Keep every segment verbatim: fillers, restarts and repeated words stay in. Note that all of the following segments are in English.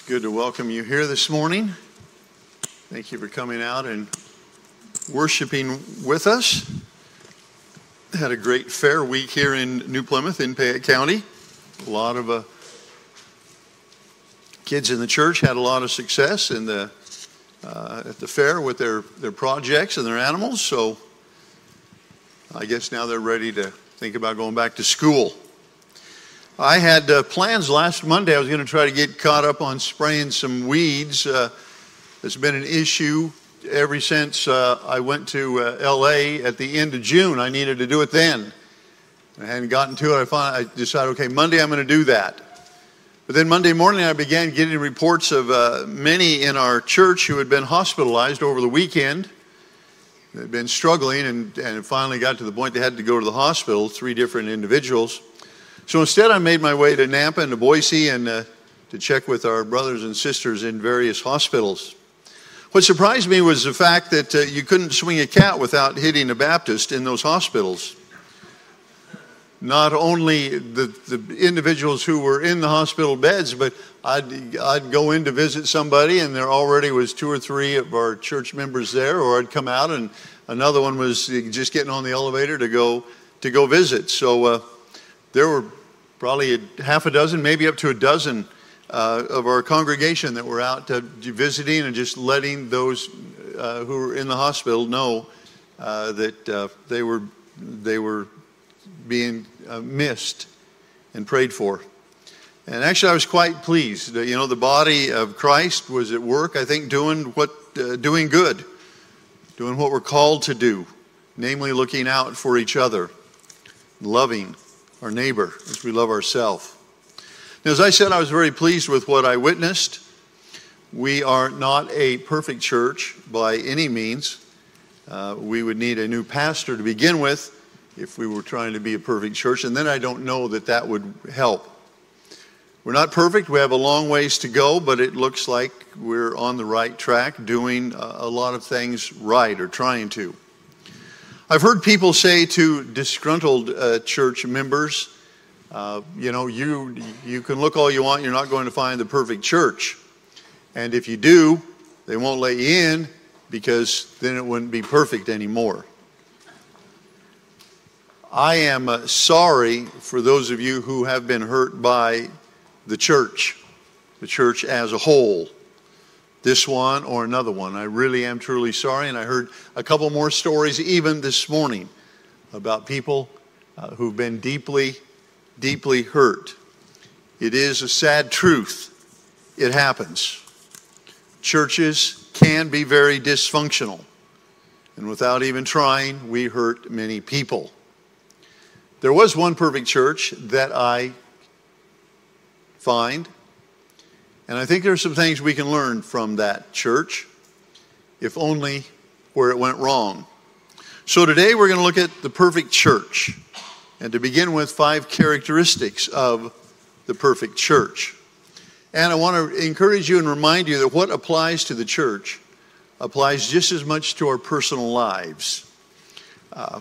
Good to welcome you here this morning. Thank you for coming out and worshiping with us. Had a great fair week here in New Plymouth in Payette County. A lot of uh, kids in the church had a lot of success in the uh, at the fair with their, their projects and their animals. So I guess now they're ready to think about going back to school. I had uh, plans last Monday. I was going to try to get caught up on spraying some weeds. Uh, it's been an issue ever since uh, I went to uh, L A at the end of June. I needed to do it then. I hadn't gotten to it. I, finally, I decided, okay, Monday I'm going to do that. But then Monday morning I began getting reports of uh, many in our church who had been hospitalized over the weekend. They'd been struggling and, and it finally got to the point they had to go to the hospital, three different individuals. So instead, I made my way to Nampa and to Boise and uh, to check with our brothers and sisters in various hospitals. What surprised me was the fact that uh, you couldn't swing a cat without hitting a Baptist in those hospitals. Not only the, the individuals who were in the hospital beds, but I'd, I'd go in to visit somebody and there already was two or three of our church members there, or I'd come out and another one was just getting on the elevator to go to go visit. So uh, there were probably a half a dozen, maybe up to a dozen uh, of our congregation that were out uh, visiting and just letting those uh, who were in the hospital know uh, that uh, they were they were being uh, missed and prayed for. And actually, I was quite pleased. You know, the body of Christ was at work, I think, doing what uh, doing good, doing what we're called to do, namely looking out for each other, loving our neighbor as we love ourselves. Now, as I said, I was very pleased with what I witnessed. We are not a perfect church by any means. Uh, we would need a new pastor to begin with if we were trying to be a perfect church, and then I don't know that that would help. We're not perfect. We have a long ways to go, but it looks like we're on the right track, doing a lot of things right, or trying to. I've heard people say to disgruntled uh, church members, uh, you know, you you can look all you want, you're not going to find the perfect church. And if you do, they won't let you in because then it wouldn't be perfect anymore. I am uh, sorry for those of you who have been hurt by the church, the church as a whole. This one or another one. I really am truly sorry, and I heard a couple more stories even this morning about people uh, who've been deeply, deeply hurt. It is a sad truth. It happens. Churches can be very dysfunctional, and without even trying, we hurt many people. There was one perfect church that I find, and I think there are some things we can learn from that church, if only where it went wrong. So today we're going to look at the perfect church, and to begin with, five characteristics of the perfect church. And I want to encourage you and remind you that what applies to the church applies just as much to our personal lives. Uh,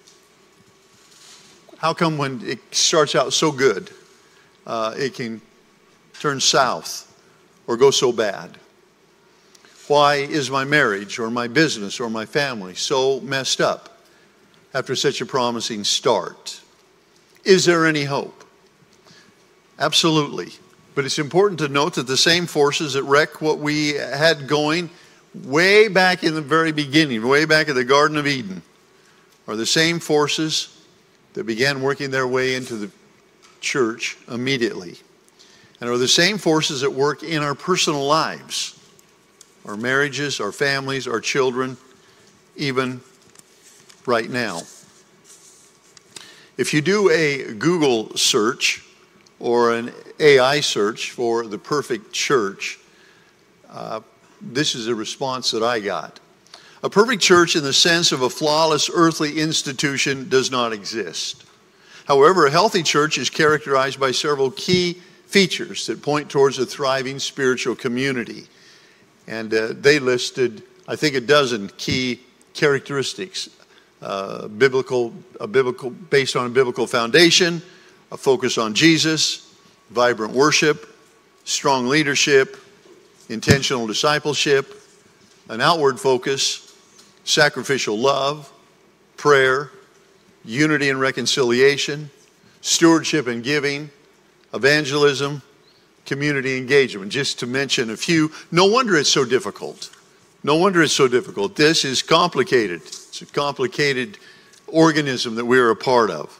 how come when it starts out so good, uh, it can turn south or go so bad? Why is my marriage or my business or my family so messed up after such a promising start? Is there any hope? Absolutely. But it's important to note that the same forces that wreck what we had going way back in the very beginning, way back in the Garden of Eden, are the same forces that began working their way into the church immediately. And are the same forces at work in our personal lives, our marriages, our families, our children, even right now. If you do a Google search or an A I search for the perfect church, uh, this is a response that I got. A perfect church in the sense of a flawless earthly institution does not exist. However, a healthy church is characterized by several key features that point towards a thriving spiritual community. And uh, they listed, I think, a dozen key characteristics. Uh, biblical, a biblical, based on a biblical foundation, a focus on Jesus, vibrant worship, strong leadership, intentional discipleship, an outward focus, sacrificial love, prayer, unity and reconciliation, stewardship and giving, evangelism, community engagement, just to mention a few. No wonder it's so difficult. No wonder it's so difficult. This is complicated. It's a complicated organism that we're a part of.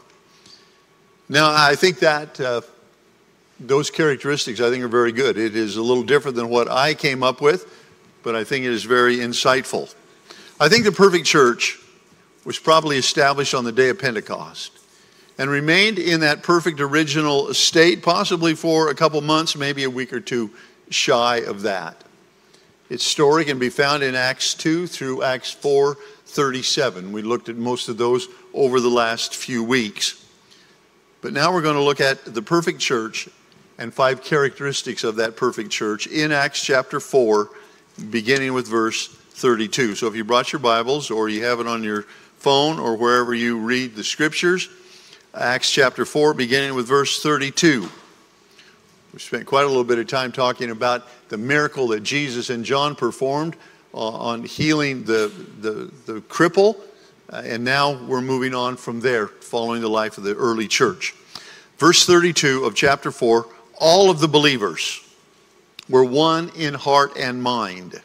Now, I think that uh, those characteristics, I think, are very good. It is a little different than what I came up with, but I think it is very insightful. I think the perfect church was probably established on the day of Pentecost and remained in that perfect original state, possibly for a couple months, maybe a week or two shy of that. Its story can be found in Acts two through Acts four thirty-seven. We looked at most of those over the last few weeks. But now we're going to look at the perfect church and five characteristics of that perfect church in Acts chapter four, beginning with verse thirty-two. So if you brought your Bibles or you have it on your phone or wherever you read the scriptures, Acts chapter four, beginning with verse thirty-two. We spent quite a little bit of time talking about the miracle that Jesus and John performed uh, on healing the, the, the cripple. Uh, and now we're moving on from there, following the life of the early church. Verse thirty-two of chapter four, all of the believers were one in heart and mind.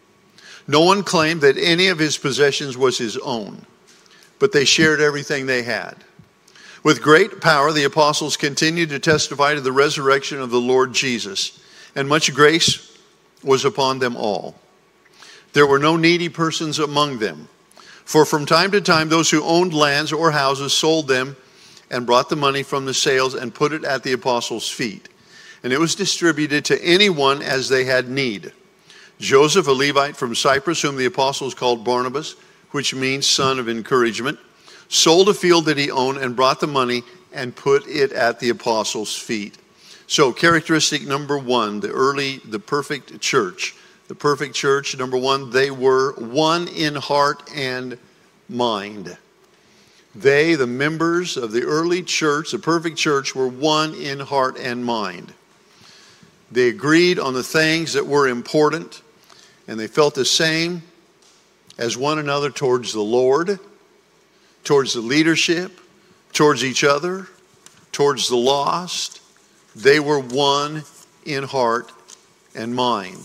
No one claimed that any of his possessions was his own, but they shared everything they had. With great power, the apostles continued to testify to the resurrection of the Lord Jesus, and much grace was upon them all. There were no needy persons among them, for from time to time those who owned lands or houses sold them and brought the money from the sales and put it at the apostles' feet. And it was distributed to anyone as they had need. Joseph, a Levite from Cyprus, whom the apostles called Barnabas, which means son of encouragement, sold a field that he owned and brought the money and put it at the apostles' feet. So characteristic number one, the early, the perfect church. The perfect church, number one, they were one in heart and mind. They, the members of the early church, the perfect church, were one in heart and mind. They agreed on the things that were important, and they felt the same as one another towards the Lord, towards the leadership, towards each other, towards the lost. They were one in heart and mind.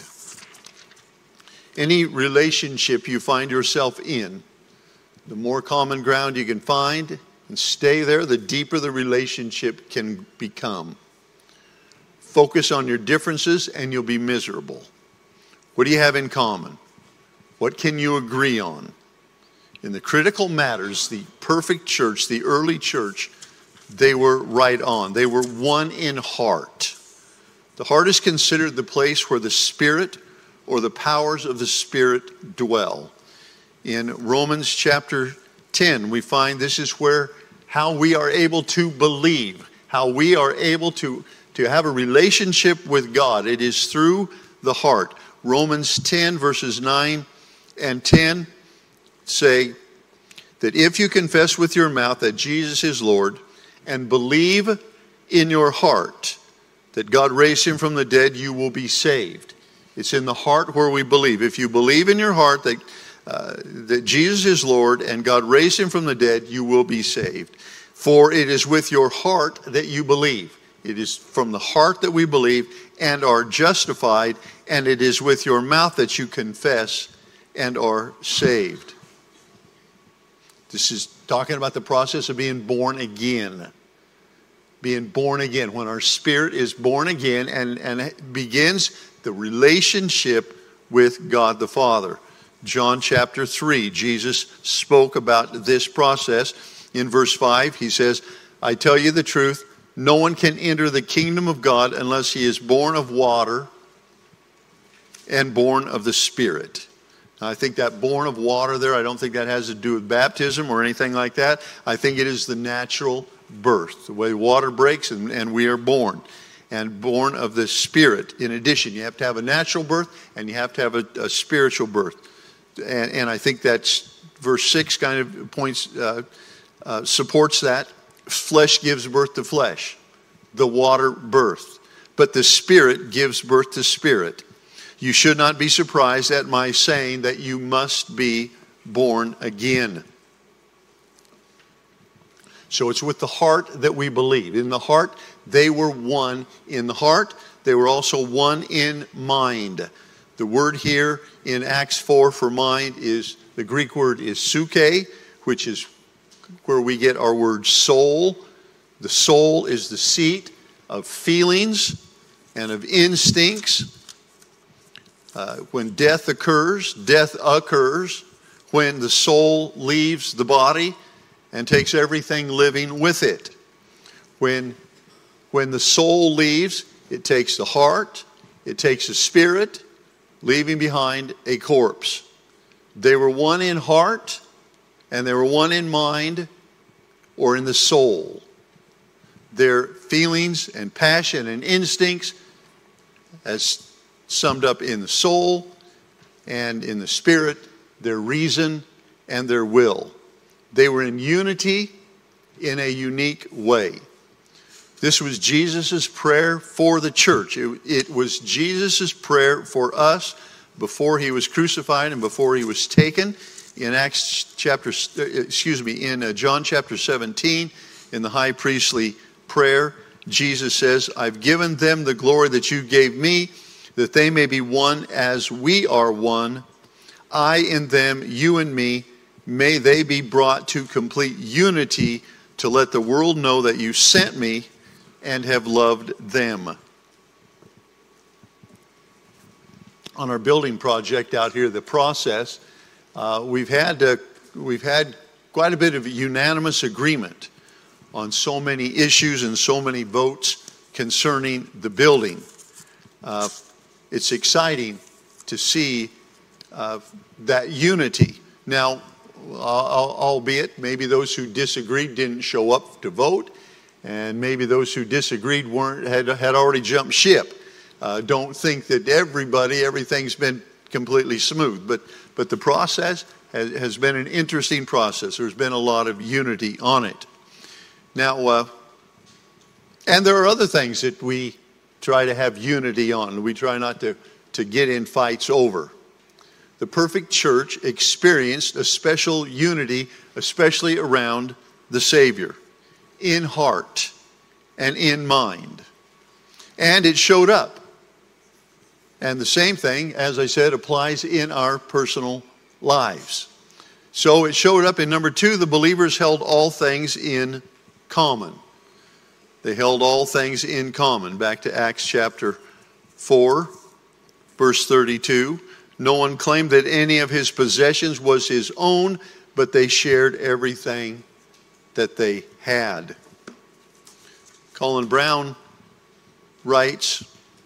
Any relationship you find yourself in, the more common ground you can find and stay there, the deeper the relationship can become. Focus on your differences and you'll be miserable. What do you have in common? What can you agree on? In the critical matters, the perfect church, the early church, they were right on. They were one in heart. The heart is considered the place where the Spirit or the powers of the Spirit dwell. In Romans chapter ten, we find this is where how we are able to believe, how we are able to, to have a relationship with God. It is through the heart. Romans ten, verses nine and ten say that if you confess with your mouth that Jesus is Lord and believe in your heart that God raised him from the dead, you will be saved. It's in the heart where we believe. If you believe in your heart that, uh, that Jesus is Lord and God raised him from the dead, you will be saved. For it is with your heart that you believe. It is from the heart that we believe and are justified, and it is with your mouth that you confess and are saved. This is talking about the process of being born again. Being born again. When our spirit is born again and, and begins the relationship with God the Father. John chapter three, Jesus spoke about this process. In verse five, he says, I tell you the truth, no one can enter the kingdom of God unless he is born of water and born of the Spirit. Now, I think that born of water there, I don't think that has to do with baptism or anything like that. I think it is the natural birth, the way water breaks and, and we are born. And born of the Spirit. In addition, you have to have a natural birth and you have to have a, a spiritual birth. And, and I think that's verse six kind of points, uh, uh, supports that. Flesh gives birth to flesh, the water birth. But the Spirit gives birth to spirit. You should not be surprised at my saying that you must be born again. So it's with the heart that we believe. In the heart, they were one in the heart. They were also one in mind. The word here in Acts four for mind is, the Greek word is suke, which is where we get our word soul. The soul is the seat of feelings and of instincts. Uh, when death occurs, death occurs when the soul leaves the body and takes everything living with it. When, when the soul leaves, it takes the heart, it takes the spirit, leaving behind a corpse. They were one in heart, and they were one in mind, or in the soul. Their feelings and passion and instincts, as summed up in the soul and in the spirit, their reason and their will. They were in unity in a unique way. This was Jesus' prayer for the church. It, it was Jesus' prayer for us before he was crucified and before he was taken. In Acts chapter, excuse me, in uh, John chapter seventeen, in the high priestly prayer, Jesus says, I've given them the glory that you gave me, that they may be one as we are one. I in them, you in me, may they be brought to complete unity to let the world know that you sent me and have loved them. On our building project out here, the process, uh, we've had uh, we've had quite a bit of unanimous agreement on so many issues and so many votes concerning the building. Uh, it's exciting to see uh, that unity. Now, albeit maybe those who disagreed didn't show up to vote, and maybe those who disagreed weren't had had already jumped ship. Uh, don't think that everybody, everything's been completely smooth, but but the process has, has been an interesting process. There's been a lot of unity on it. Now, uh, and there are other things that we try to have unity on. We try not to, to get in fights over. The perfect church experienced a special unity, especially around the Savior, in heart and in mind. And it showed up. And the same thing, as I said, applies in our personal lives. So it showed up in number two, the believers held all things in common. They held all things in common. Back to Acts chapter four, verse thirty-two. No one claimed that any of his possessions was his own, but they shared everything that they had. Colin Brown writes,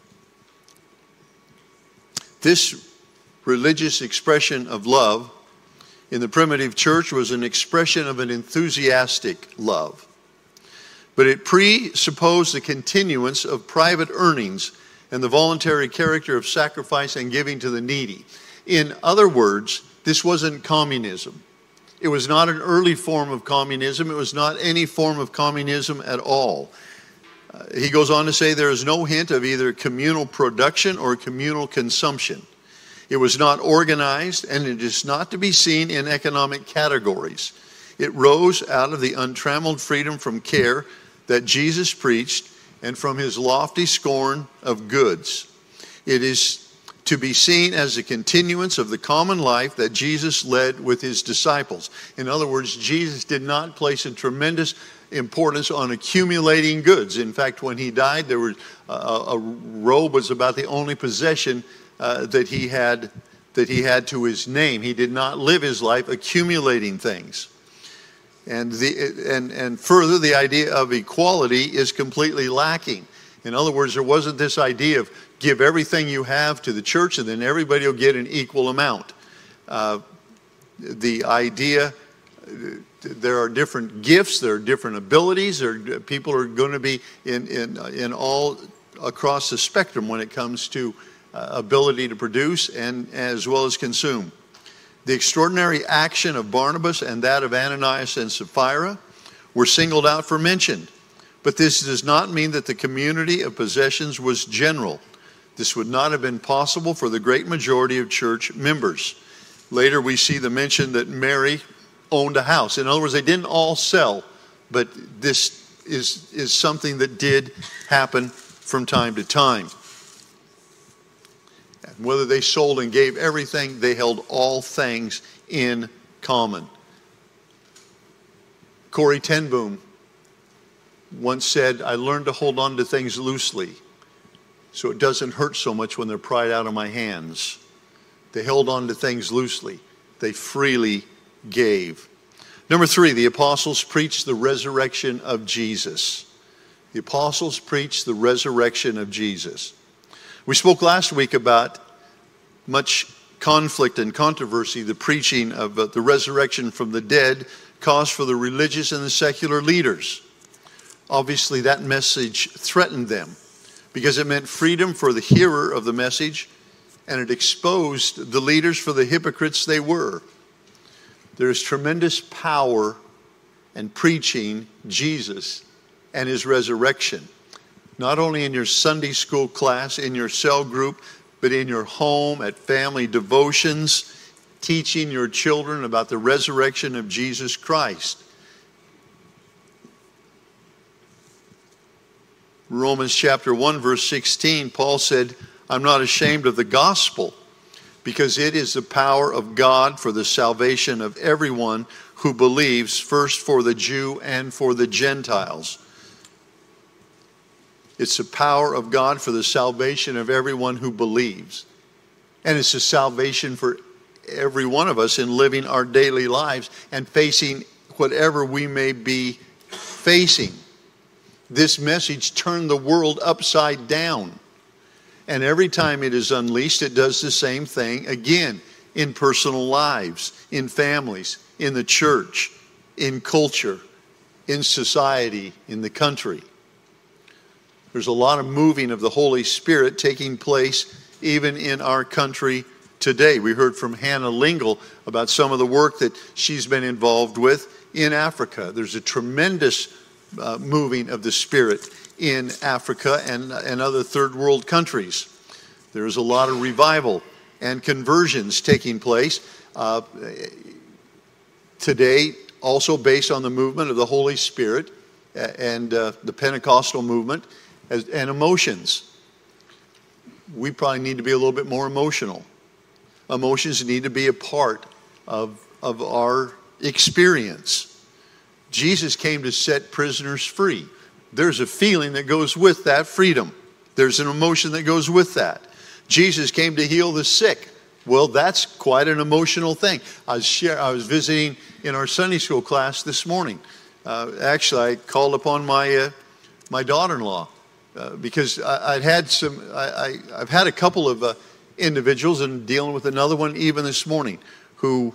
this religious expression of love in the primitive church was an expression of an enthusiastic love. But it presupposed the continuance of private earnings and the voluntary character of sacrifice and giving to the needy. In other words, this wasn't communism. It was not an early form of communism. It was not any form of communism at all. Uh, he goes on to say there is no hint of either communal production or communal consumption. It was not organized, and it is not to be seen in economic categories. It rose out of the untrammeled freedom from care that Jesus preached and from his lofty scorn of goods. It is to be seen as a continuance of the common life that Jesus led with his disciples. In other words, Jesus did not place a tremendous importance on accumulating goods. In fact, when he died, there was a, a robe was about the only possession uh, that he had that he had to his name. He did not live his life accumulating things. And the and and further, the idea of equality is completely lacking. In other words, there wasn't this idea of give everything you have to the church and then everybody will get an equal amount. Uh, the idea, there are different gifts, there are different abilities, there are, people are going to be in, in, in all across the spectrum when it comes to uh, ability to produce and as well as consume. The extraordinary action of Barnabas and that of Ananias and Sapphira were singled out for mention. But this does not mean that the community of possessions was general. This would not have been possible for the great majority of church members. Later we see the mention that Mary owned a house. In other words, they didn't all sell, but this is, is something that did happen from time to time. And whether they sold and gave everything, they held all things in common. Corrie ten Boom once said, "I learned to hold on to things loosely so it doesn't hurt so much when they're pried out of my hands." They held on to things loosely. They freely gave. Number three, the apostles preached the resurrection of Jesus. The apostles preached the resurrection of Jesus. We spoke last week about much conflict and controversy the preaching of uh, the resurrection from the dead caused for the religious and the secular leaders. Obviously, that message threatened them because it meant freedom for the hearer of the message, and it exposed the leaders for the hypocrites they were. There is tremendous power in preaching Jesus and his resurrection, not only in your Sunday school class, in your cell group, but in your home, at family devotions, teaching your children about the resurrection of Jesus Christ. Romans chapter one, verse sixteen, Paul said, "I'm not ashamed of the gospel, because it is the power of God for the salvation of everyone who believes, first for the Jew and for the Gentiles." It's the power of God for the salvation of everyone who believes. And it's the salvation for every one of us in living our daily lives and facing whatever we may be facing. This message turned the world upside down. And every time it is unleashed, it does the same thing again in personal lives, in families, in the church, in culture, in society, in the country. There's a lot of moving of the Holy Spirit taking place even in our country today. We heard from Hannah Lingle about some of the work that she's been involved with in Africa. There's a tremendous uh, moving of the Spirit in Africa and, and other third world countries. There's a lot of revival and conversions taking place uh, today, also based on the movement of the Holy Spirit and uh, the Pentecostal movement and emotions. We probably need to be a little bit more emotional. Emotions need to be a part of, of our experience. Jesus came to set prisoners free. There's a feeling that goes with that freedom. There's an emotion that goes with that. Jesus came to heal the sick. Well, that's quite an emotional thing. I was, share, I was visiting in our Sunday school class this morning. Uh, actually, I called upon my uh, my daughter-in-law uh, because I, I'd had some. I, I, I've had a couple of uh, individuals, and dealing with another one even this morning, who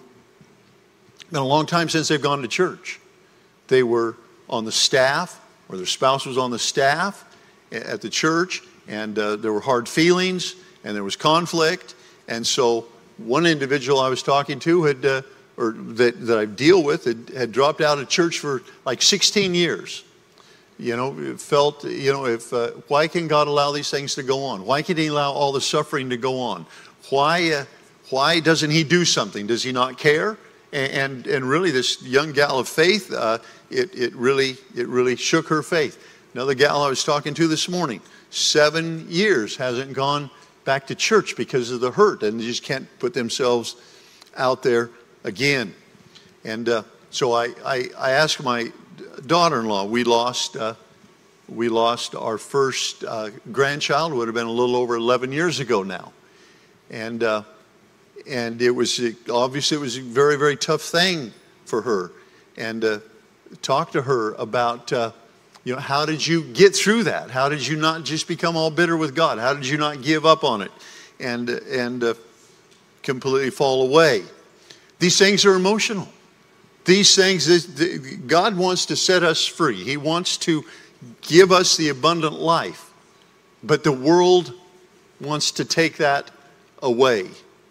been a long time since they've gone to church. They were on the staff, or their spouse was on the staff at the church, and uh, there were hard feelings, and there was conflict. And so one individual I was talking to had, uh, or that, that I deal with, had, had dropped out of church for like sixteen years. You know, felt, you know, if uh, why can God allow these things to go on? Why can He allow all the suffering to go on? Why, uh, why doesn't He do something? Does He not care? And and, and really, this young gal of faith, uh, it it really it really shook her faith. Another gal I was talking to this morning, seven years hasn't gone back to church because of the hurt, and they just can't put themselves out there again. And uh, so I, I, I asked my daughter-in-law. We lost uh, we lost our first uh, grandchild. It would have been a little over eleven years ago now, and uh, and it was obviously it was a very very tough thing for her. And uh, talk to her about. Uh, You know, how did you get through that? How did you not just become all bitter with God? How did you not give up on it and and uh, completely fall away? These things are emotional. These things, this, the, God wants to set us free. He wants to give us the abundant life. But the world wants to take that away.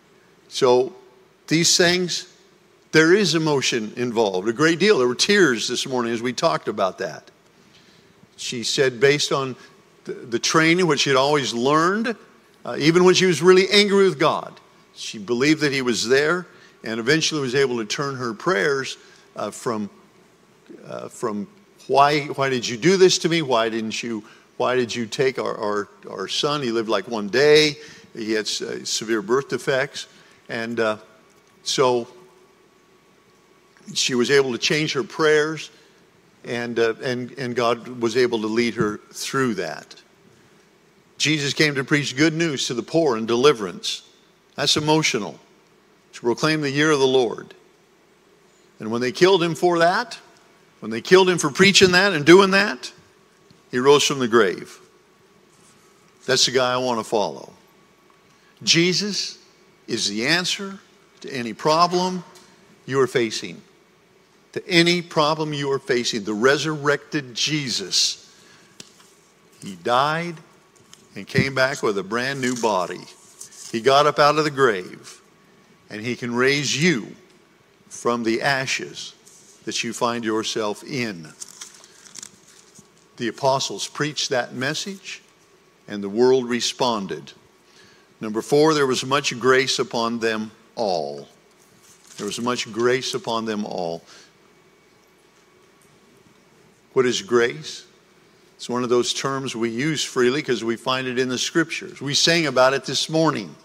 So these things, there is emotion involved, a great deal. There were tears this morning as we talked about that. She said based on the, the training, which she had always learned, Uh, even when she was really angry with God, she believed that he was there, and eventually was able to turn her prayers uh, from uh, from why why did you do this to me? Why didn't you why did you take our our, our son? He lived like one day. He had uh, severe birth defects, and uh, so she was able to change her prayers, and uh, and and God was able to lead her through that. Jesus came to preach good news to the poor and deliverance. That's emotional. To proclaim the year of the Lord. And when they killed him for that, when they killed him for preaching that and doing that, he rose from the grave. That's the guy I want to follow. Jesus is the answer to any problem you are facing. To any problem you are facing. The resurrected Jesus. He died and came back with a brand new body. He got up out of the grave, and he can raise you from the ashes that you find yourself in. The apostles preached that message, and the world responded. Number four, there was much grace upon them all. There was much grace upon them all. What is grace? It's one of those terms we use freely because we find it in the scriptures. We sang about it this morning.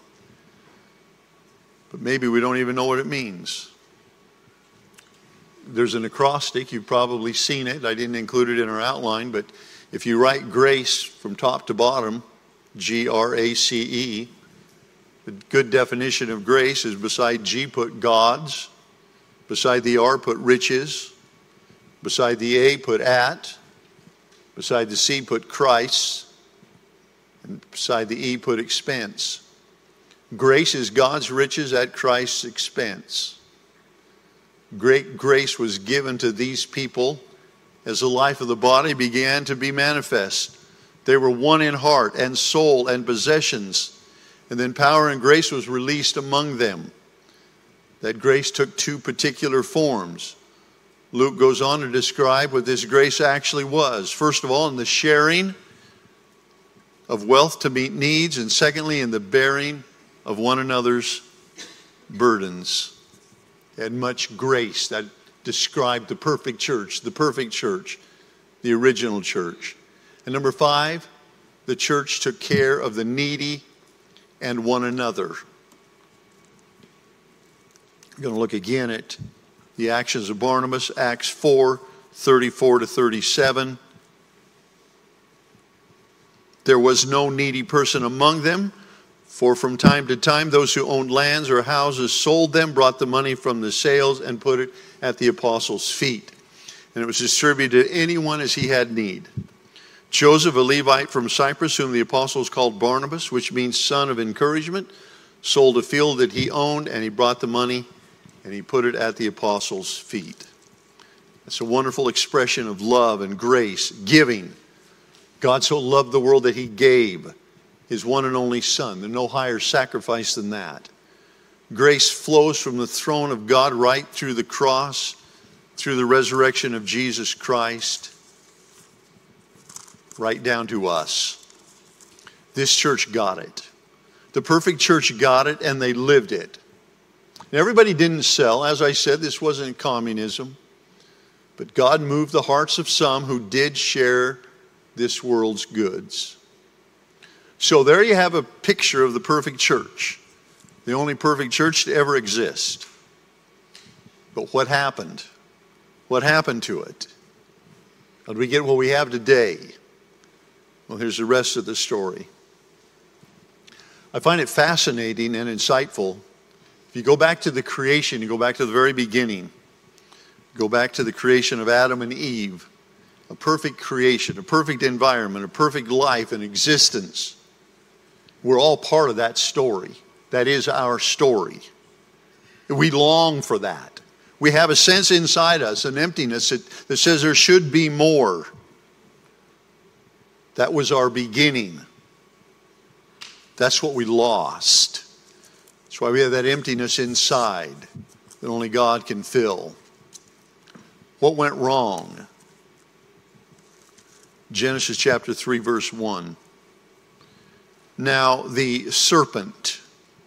But maybe we don't even know what it means. There's an acrostic. You've probably seen it. I didn't include it in our outline. But if you write grace from top to bottom, G R A C E, the good definition of grace is beside G put God's. Beside the R put riches. Beside the A put at. Beside the C put Christ, and beside the E put expense. Grace is God's riches at Christ's expense. Great grace was given to these people as the life of the body began to be manifest. They were one in heart and soul and possessions. And then power and grace was released among them. That grace took two particular forms. Luke goes on to describe what this grace actually was. First of all, in the sharing of wealth to meet needs, and secondly, in the bearing of one another's burdens. They had much grace. That described the perfect church, the perfect church, the original church. And number five, the church took care of the needy and one another. I'm going to look again at the actions of Barnabas, Acts four, thirty-four to thirty-seven. There was no needy person among them, for from time to time those who owned lands or houses sold them, brought the money from the sales, and put it at the apostles' feet. And it was distributed to anyone as he had need. Joseph, a Levite from Cyprus, whom the apostles called Barnabas, which means son of encouragement, sold a field that he owned, and he brought the money and he put it at the apostles' feet. It's a wonderful expression of love and grace, giving. God so loved the world that he gave his one and only Son. There's no higher sacrifice than that. Grace flows from the throne of God right through the cross, through the resurrection of Jesus Christ, right down to us. This church got it. The perfect church got it, and they lived it. And everybody didn't sell. As I said, this wasn't communism. But God moved the hearts of some who did share this world's goods. So there you have a picture of the perfect church. The only perfect church to ever exist. But what happened? What happened to it? How did we get what we have today? Well, here's the rest of the story. I find it fascinating and insightful. If you go back to the creation, you go back to the very beginning, go back to the creation of Adam and Eve, a perfect creation, a perfect environment, a perfect life and existence. We're all part of that story. That is our story. We long for that. We have a sense inside us, an emptiness that, that says there should be more. That was our beginning. That's what we lost. That's why we have that emptiness inside that only God can fill. What went wrong? Genesis chapter three, verse one. Now the serpent.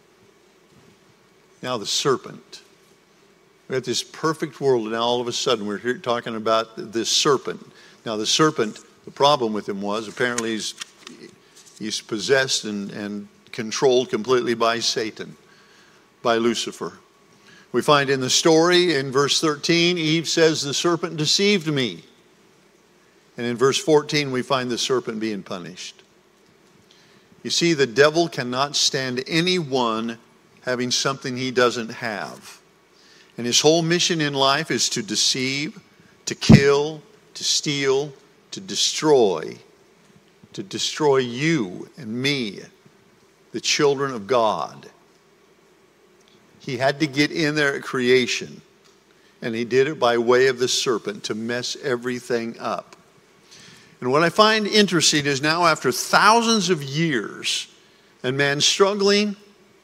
Now the serpent. We have this perfect world, and now all of a sudden we're here talking about this serpent. Now the serpent, the problem with him was apparently he's, he's possessed and, and controlled completely by Satan, by Lucifer. We find in the story in verse thirteen, Eve says, the serpent deceived me. And in verse fourteen, we find the serpent being punished. You see, the devil cannot stand anyone having something he doesn't have. And his whole mission in life is to deceive, to kill, to steal, to destroy, to destroy you and me, the children of God. He had to get in there at creation, and he did it by way of the serpent to mess everything up. And what I find interesting is now after thousands of years and man struggling,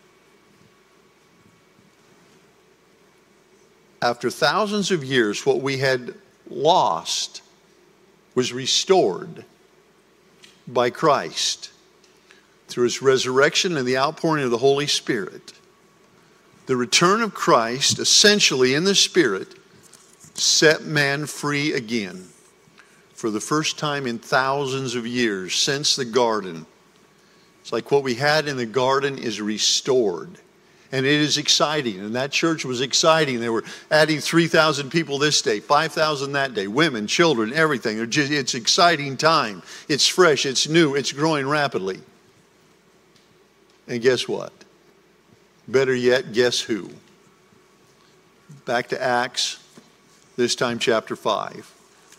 after thousands of years, what we had lost was restored by Christ through his resurrection and the outpouring of the Holy Spirit. The return of Christ, essentially in the Spirit, set man free again. For the first time in thousands of years since the garden. It's like what we had in the garden is restored. And it is exciting. And that church was exciting. They were adding three thousand people this day, five thousand that day. Women, children, everything. Just, it's exciting time. It's fresh. It's new. It's growing rapidly. And guess what? Better yet, guess who? Back to Acts, this time chapter five.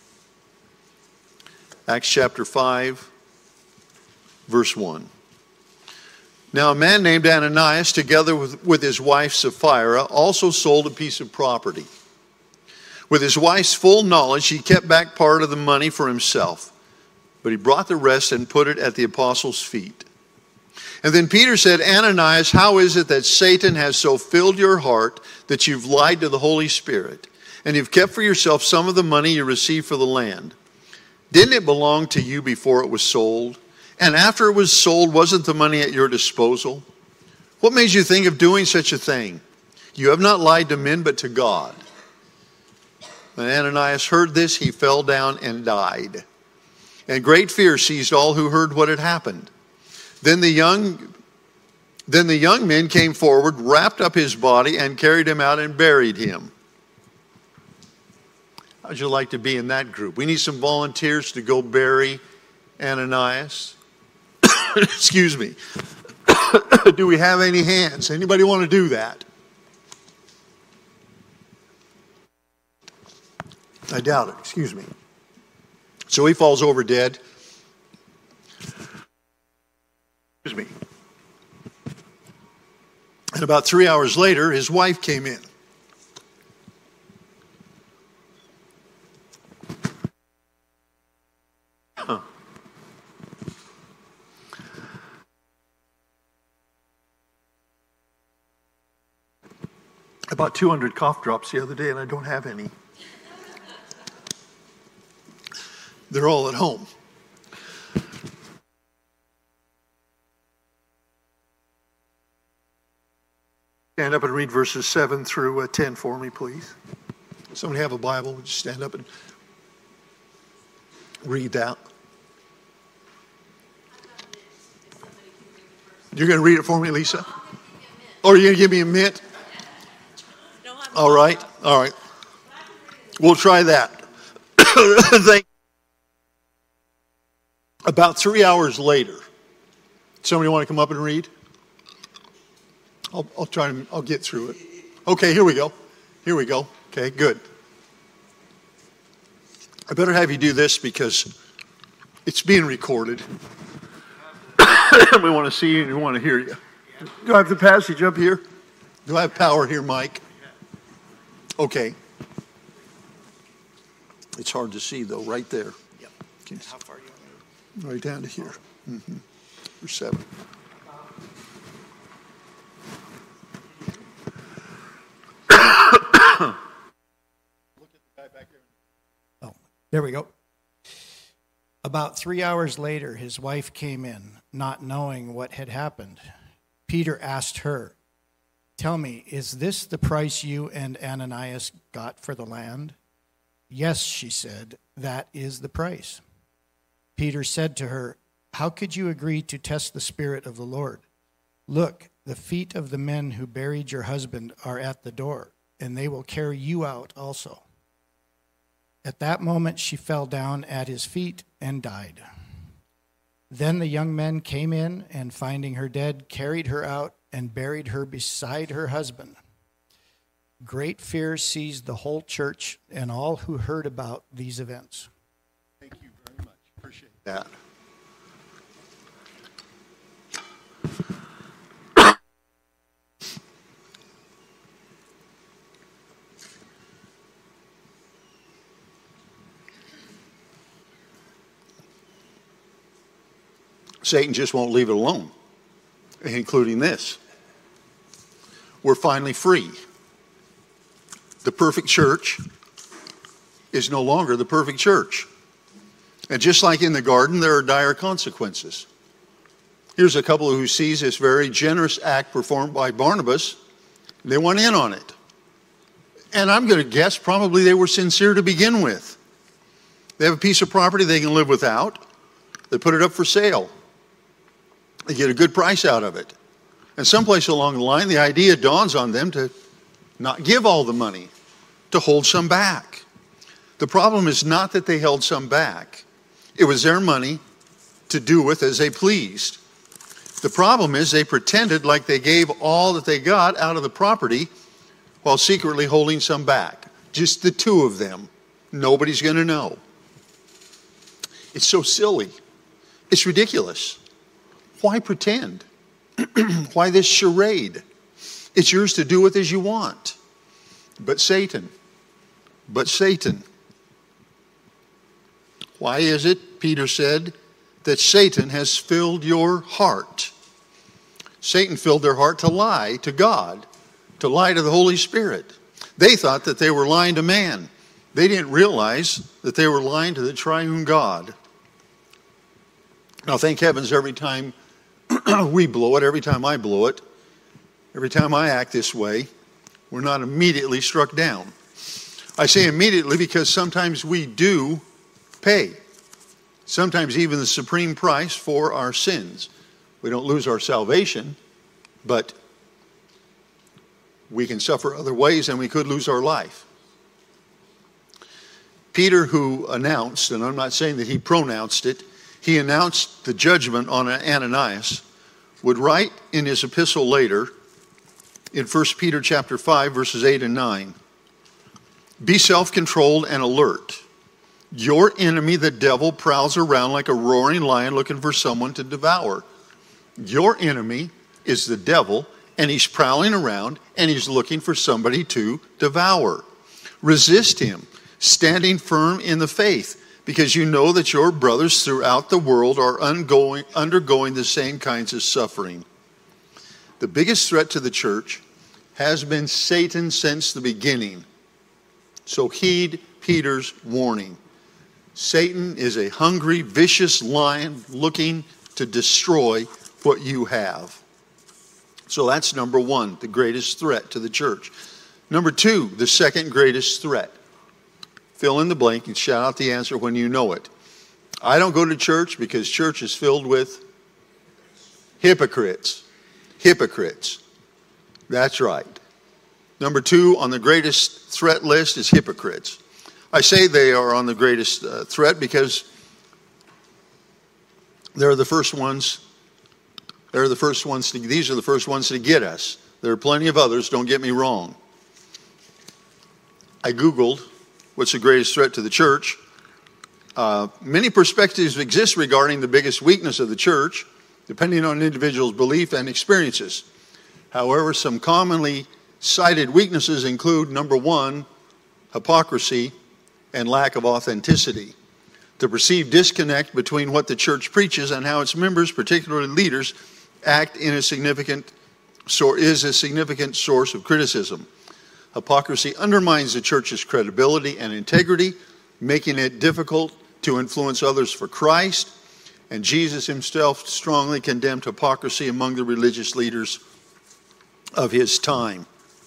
Acts chapter five, verse one. Now a man named Ananias, together with, with his wife Sapphira, also sold a piece of property. With his wife's full knowledge, he kept back part of the money for himself, but he brought the rest and put it at the apostles' feet. And then Peter said, Ananias, how is it that Satan has so filled your heart that you've lied to the Holy Spirit, and you've kept for yourself some of the money you received for the land? Didn't it belong to you before it was sold? And after it was sold, wasn't the money at your disposal? What made you think of doing such a thing? You have not lied to men, but to God. When Ananias heard this, he fell down and died. And great fear seized all who heard what had happened. Then the young, then the young men came forward, wrapped up his body, and carried him out and buried him. How'd you like to be in that group? We need some volunteers to go bury Ananias. Excuse me. Do we have any hands? Anybody want to do that? I doubt it. Excuse me. So he falls over dead. Excuse me. And about three hours later, his wife came in. Huh. I bought two hundred cough drops the other day, and I don't have any. They're all at home. Stand up and read verses seven through ten for me, please. Somebody have a Bible? Would you stand up and read that? You're going to read it for me, Lisa? Or are you going to give me a mint? All right, all right. We'll try that. Thank About three hours later, somebody want to come up and read? I'll, I'll try and I'll get through it. Okay, here we go. Here we go. Okay, good. I better have you do this because it's being recorded. We want to see you and we want to hear you. Do I have the passage up here? Do I have power here, Mike? Okay. It's hard to see though, right there. Yep. Okay. How far are you? Right down to here. Mm-hmm. Verse seven. Oh, there we go. About three hours later, his wife came in, not knowing what had happened. Peter asked her, "Tell me, is this the price you and Ananias got for the land?" "Yes," she said, "that is the price." Peter said to her, "How could you agree to test the Spirit of the Lord? Look, the feet of the men who buried your husband are at the door, and they will carry you out also." At that moment she fell down at his feet and died. Then the young men came in, and finding her dead, carried her out and buried her beside her husband. Great fear seized the whole church and all who heard about these events. Thank you very much. Appreciate that. Satan just won't leave it alone, including this. We're finally free. The perfect church is no longer the perfect church. And just like in the garden, there are dire consequences. Here's a couple who sees this very generous act performed by Barnabas. They went in on it. And I'm going to guess probably they were sincere to begin with. They have a piece of property they can live without. They put it up for sale. They get a good price out of it. And someplace along the line, the idea dawns on them to not give all the money, to hold some back. The problem is not that they held some back. It was their money to do with as they pleased. The problem is they pretended like they gave all that they got out of the property while secretly holding some back. Just the two of them. Nobody's going to know. It's so silly. It's ridiculous. Why pretend? Why this charade? It's yours to do with as you want. But Satan, but Satan. Why is it, Peter said, that Satan has filled your heart? Satan filled their heart to lie to God, to lie to the Holy Spirit. They thought that they were lying to man. They didn't realize that they were lying to the triune God. Now, thank heavens every time we blow it, every time I blow it, every time I act this way, we're not immediately struck down. I say immediately because sometimes we do pay. Sometimes even the supreme price for our sins. We don't lose our salvation, but we can suffer other ways and we could lose our life. Peter, who announced, and I'm not saying that he pronounced it, he announced the judgment on Ananias, would write in his epistle later in First Peter chapter five, verses eight and nine, "Be self-controlled and alert. Your enemy, the devil, prowls around like a roaring lion looking for someone to devour." Your enemy is the devil, and he's prowling around, and he's looking for somebody to devour. Resist him, standing firm in the faith, because you know that your brothers throughout the world are ongoing, undergoing the same kinds of suffering. The biggest threat to the church has been Satan since the beginning. So heed Peter's warning. Satan is a hungry, vicious lion looking to destroy what you have. So that's number one, the greatest threat to the church. Number two, the second greatest threat. Fill in the blank and shout out the answer when you know it. I don't go to church because church is filled with hypocrites. Hypocrites. That's right. Number two on the greatest threat list is hypocrites. I say they are on the greatest uh, threat because they're the first ones. They're the first ones to, these are the first ones to get us. There are plenty of others, don't get me wrong. I Googled what's the greatest threat to the church. Uh, many perspectives exist regarding the biggest weakness of the church, depending on an individual's belief and experiences. However, some commonly cited weaknesses include, number one, hypocrisy and lack of authenticity. The perceived disconnect between what the church preaches and how its members, particularly leaders, act in a significant so is a significant source of criticism. Hypocrisy undermines the church's credibility and integrity, making it difficult to influence others for Christ, and Jesus himself strongly condemned hypocrisy among the religious leaders of his time.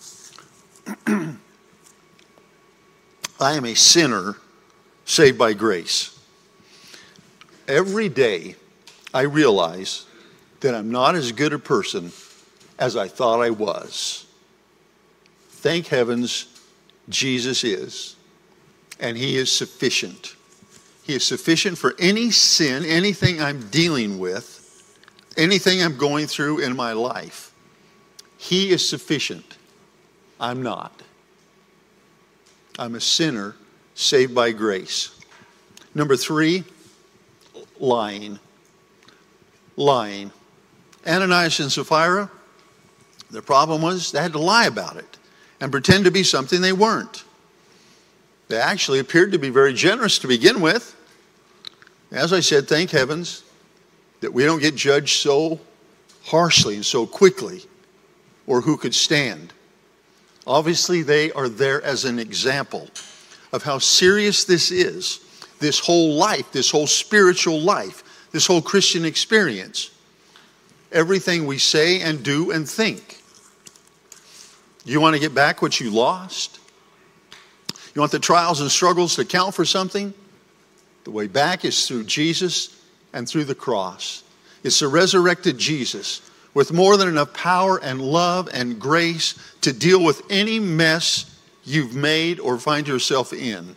I am a sinner saved by grace. Every day I realize that I'm not as good a person as I thought I was. Thank heavens Jesus is, and he is sufficient. He is sufficient for any sin, anything I'm dealing with, anything I'm going through in my life. He is sufficient. I'm not. I'm a sinner saved by grace. Number three, lying. Lying. Ananias and Sapphira, their problem was they had to lie about it and pretend to be something they weren't. They actually appeared to be very generous to begin with. As I said, thank heavens that we don't get judged so harshly and so quickly, or who could stand. Obviously, they are there as an example of how serious this is, this whole life, this whole spiritual life, this whole Christian experience. Everything we say and do and think. You want to get back what you lost? You want the trials and struggles to count for something? The way back is through Jesus and through the cross. It's the resurrected Jesus with more than enough power and love and grace to deal with any mess you've made or find yourself in.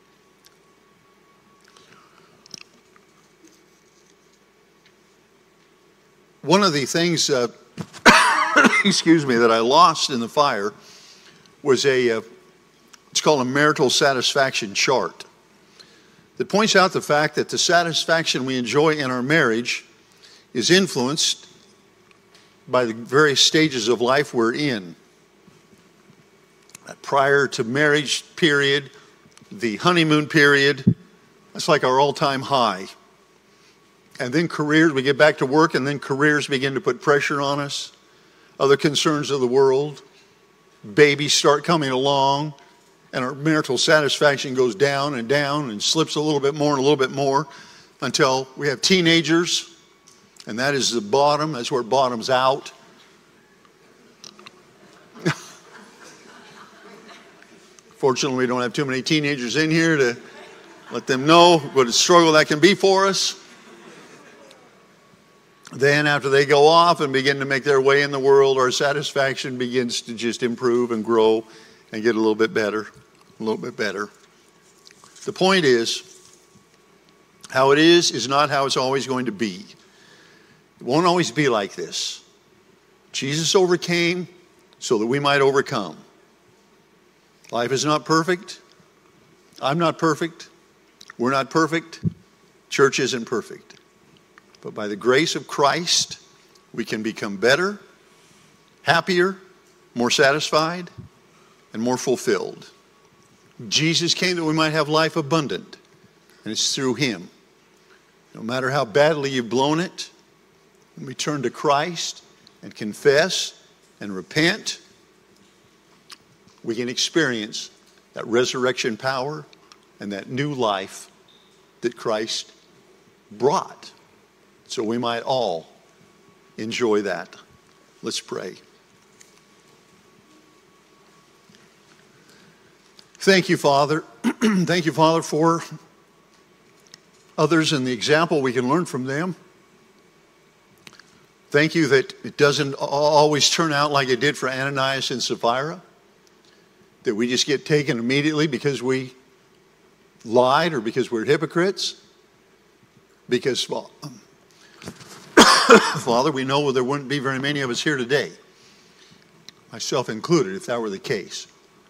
One of the things, uh, excuse me, that I lost in the fire was a, uh, it's called a marital satisfaction chart that points out the fact that the satisfaction we enjoy in our marriage is influenced by the various stages of life we're in. That prior to marriage period, the honeymoon period, that's like our all-time high. And then careers, we get back to work, and then careers begin to put pressure on us. Other concerns of the world. Babies start coming along, and our marital satisfaction goes down and down and slips a little bit more and a little bit more until we have teenagers, and that is the bottom. That's where it bottoms out. Fortunately, we don't have too many teenagers in here to let them know what a struggle that can be for us. Then after they go off and begin to make their way in the world, our satisfaction begins to just improve and grow and get a little bit better, a little bit better. The point is, how it is is not how it's always going to be. It won't always be like this. Jesus overcame so that we might overcome. Life is not perfect. I'm not perfect. We're not perfect. Church isn't perfect. But by the grace of Christ, we can become better, happier, more satisfied, and more fulfilled. Jesus came that we might have life abundant, and it's through him. No matter how badly you've blown it, when we turn to Christ and confess and repent, we can experience that resurrection power and that new life that Christ brought. So we might all enjoy that. Let's pray. Thank you, Father. Thank you, Father, for others and the example we can learn from them. Thank you that it doesn't always turn out like it did for Ananias and Sapphira, that we just get taken immediately because we lied or because we're hypocrites. Because, well, Father, we know there wouldn't be very many of us here today, myself included, if that were the case.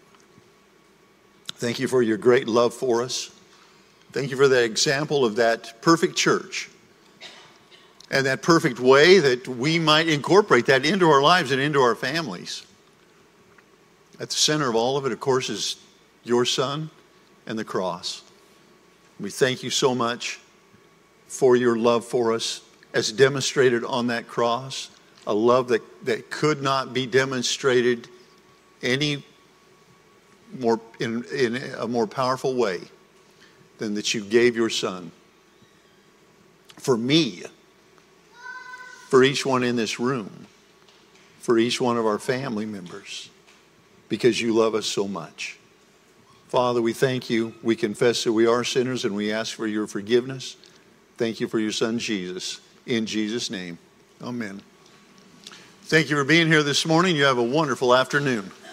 Thank you for your great love for us. Thank you for that example of that perfect church and that perfect way that we might incorporate that into our lives and into our families. At the center of all of it, of course, is your Son and the cross. We thank you so much for your love for us as demonstrated on that cross, a love that, that could not be demonstrated any more in, in a more powerful way than that you gave your Son for me, for each one in this room, for each one of our family members, because you love us so much. Father, we thank you. We confess that we are sinners and we ask for your forgiveness. Thank you for your Son, Jesus. In Jesus' name, amen. Thank you for being here this morning. You have a wonderful afternoon.